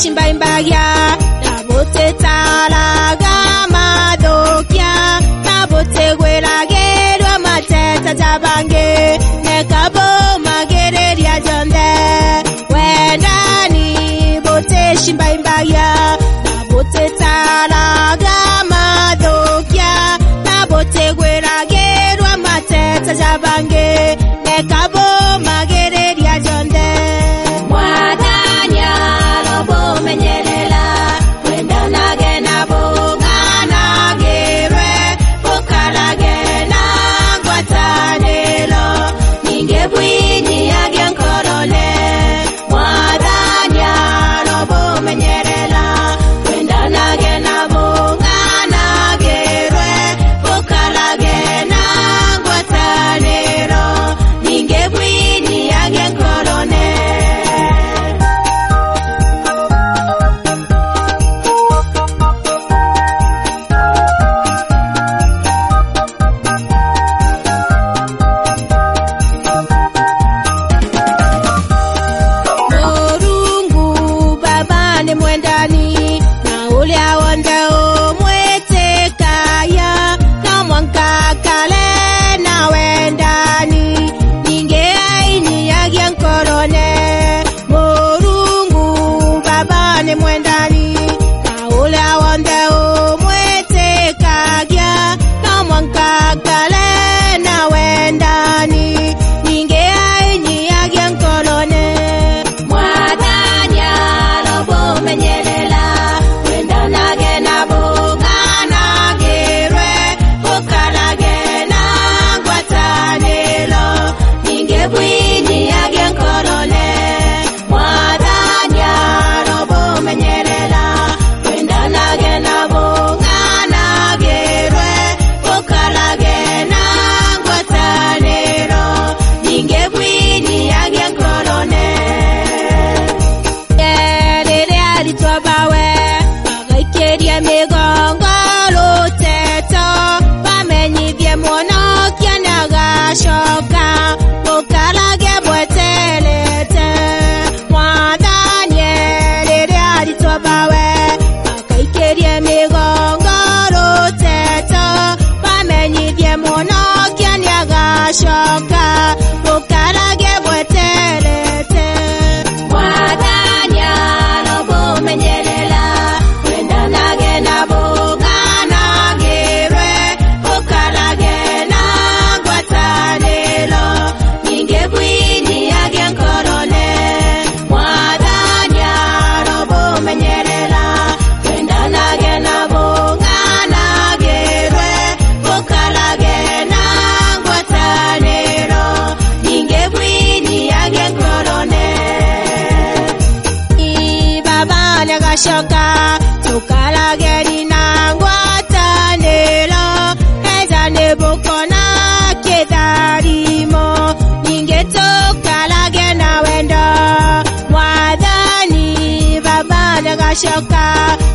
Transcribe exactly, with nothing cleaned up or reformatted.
shimbaimbagia nabote talaga madokia nabote gwelagerwa mateta tabange nekabo magereria jonde wendani bote shimbaimbagia nabote talaga madokia nabote gwelagerwa mateta tabange nekabo magereria jonde menyelela wenda nage na boga nagere pokalage na gwatanelo ninge bwini yage nkorole mwadanya robo menyelela wenda nage na boga nagere pokalage na gwatanelo ninge bwini yage nkorole shoka pokarage bwetelete mwadanya robo menyelela wenda nage na boga nagere pokarage na gwatanelo ninge bwini yage nkorole mwadanya robo menyelela wenda nage na boga nagere pokarage na gwatanelo ninge bwini yage nkorole ibaba nagashoka tukalage ninangwatanelo ezane bokona kedarimo ninge tukalage na wendo mwadhani baba nagashoka